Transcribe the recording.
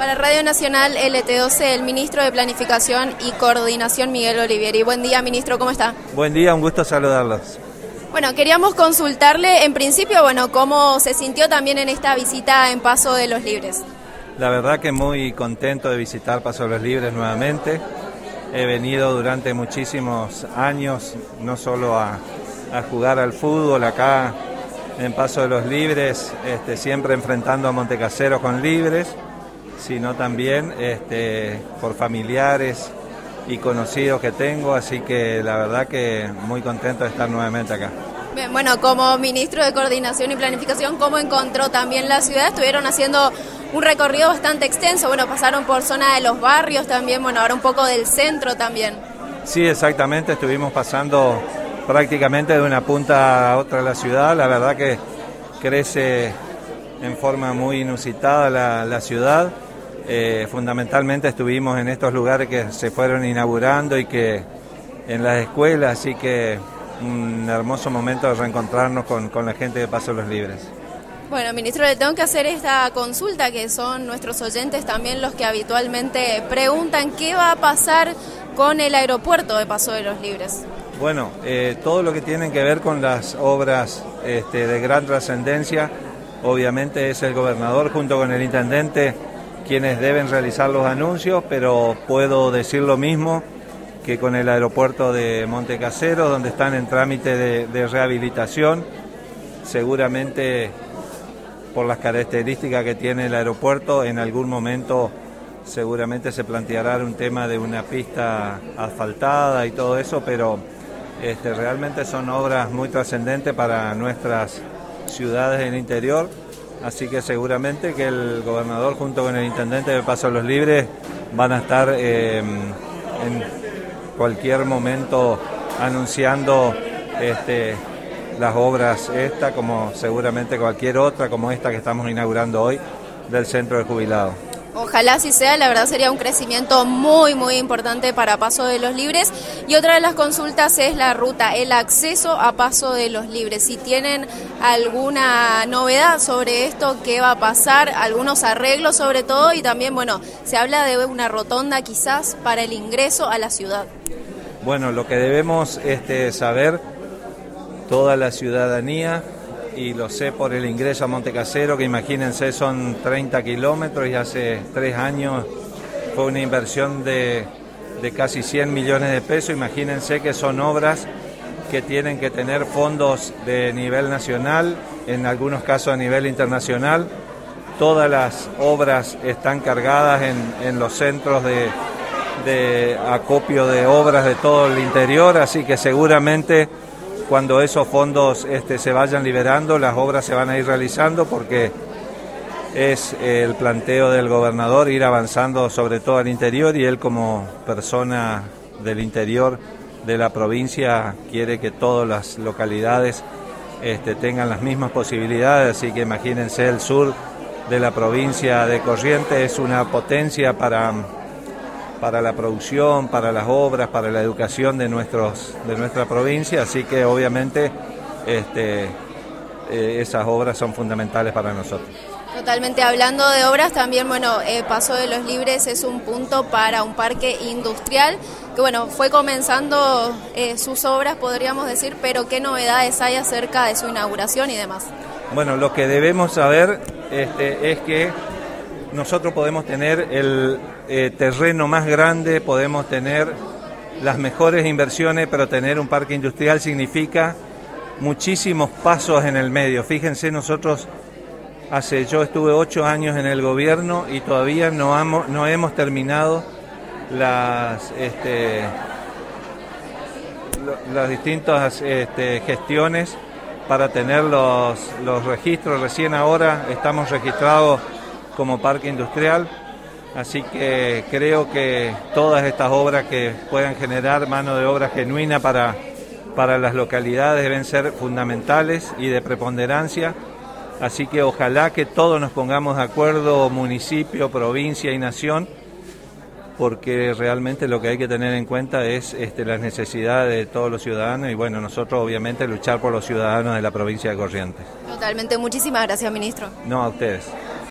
Para Radio Nacional LT12, el ministro de Planificación y Coordinación, Miguel Olivieri. Buen día, ministro, ¿cómo está? Buen día, un gusto saludarlos. Bueno, queríamos consultarle, en principio, cómo se sintió también en esta visita en Paso de los Libres. La verdad que muy contento de visitar Paso de los Libres nuevamente. He venido durante muchísimos años, no solo a jugar al fútbol acá en Paso de los Libres, siempre enfrentando a Montecasero con Libres, sino también por familiares y conocidos que tengo, así que la verdad que muy contento de estar nuevamente acá. Bien, bueno, como ministro de Coordinación y Planificación, ¿cómo encontró también la ciudad? Estuvieron haciendo un recorrido bastante extenso, pasaron por zona de los barrios también, ahora un poco del centro también. Sí, exactamente, estuvimos pasando prácticamente de una punta a otra de la ciudad, la verdad que crece en forma muy inusitada la ciudad. Fundamentalmente estuvimos en estos lugares que se fueron inaugurando y que en las escuelas, así que un hermoso momento de reencontrarnos con la gente de Paso de los Libres. Bueno, ministro, le tengo que hacer esta consulta, que son nuestros oyentes también los que habitualmente preguntan qué va a pasar con el aeropuerto de Paso de los Libres. Bueno, todo lo que tiene que ver con las obras de gran trascendencia, obviamente es el gobernador junto con el intendente quienes deben realizar los anuncios, pero puedo decir lo mismo que con el aeropuerto de Montecasero, donde están en trámite de rehabilitación. Seguramente por las características que tiene el aeropuerto, en algún momento seguramente se planteará un tema de una pista asfaltada y todo eso, pero realmente son obras muy trascendentes para nuestras ciudades del interior. Así que seguramente que el gobernador junto con el intendente de Paso de los Libres van a estar en cualquier momento anunciando las obras como seguramente cualquier otra, como esta que estamos inaugurando hoy del Centro de Jubilados. Ojalá así sea, la verdad sería un crecimiento muy importante para Paso de los Libres. Y otra de las consultas es la ruta, el acceso a Paso de los Libres. Si tienen alguna novedad sobre esto, qué va a pasar, algunos arreglos sobre todo, y también, se habla de una rotonda quizás para el ingreso a la ciudad. Bueno, lo que debemos saber toda la ciudadanía, y lo sé por el ingreso a Montecasero, que imagínense son 30 kilómetros y hace 3 años fue una inversión de casi 100 millones de pesos. Imagínense que son obras que tienen que tener fondos de nivel nacional, en algunos casos a nivel internacional. Todas las obras están cargadas en los centros de acopio de obras de todo el interior, así que seguramente cuando esos fondos se vayan liberando, las obras se van a ir realizando, porque es el planteo del gobernador ir avanzando sobre todo al interior, y él como persona del interior de la provincia quiere que todas las localidades tengan las mismas posibilidades, así que imagínense el sur de la provincia de Corrientes es una potencia para la producción, para las obras, para la educación de nuestra provincia, así que obviamente esas obras son fundamentales para nosotros. Totalmente, hablando de obras también, Paso de los Libres es un punto para un parque industrial que fue comenzando sus obras, podríamos decir, pero ¿qué novedades hay acerca de su inauguración y demás? Bueno, lo que debemos saber es que nosotros podemos tener el terreno más grande, podemos tener las mejores inversiones, pero tener un parque industrial significa muchísimos pasos en el medio. Fíjense, nosotros yo estuve 8 años en el gobierno y todavía no hemos terminado las distintas gestiones para tener los registros. Recién ahora estamos registrados como parque industrial, así que creo que todas estas obras que puedan generar mano de obra genuina para las localidades deben ser fundamentales y de preponderancia, así que ojalá que todos nos pongamos de acuerdo, municipio, provincia y nación, porque realmente lo que hay que tener en cuenta es las necesidades de todos los ciudadanos y nosotros obviamente luchar por los ciudadanos de la provincia de Corrientes. Totalmente, muchísimas gracias, ministro. No, a ustedes.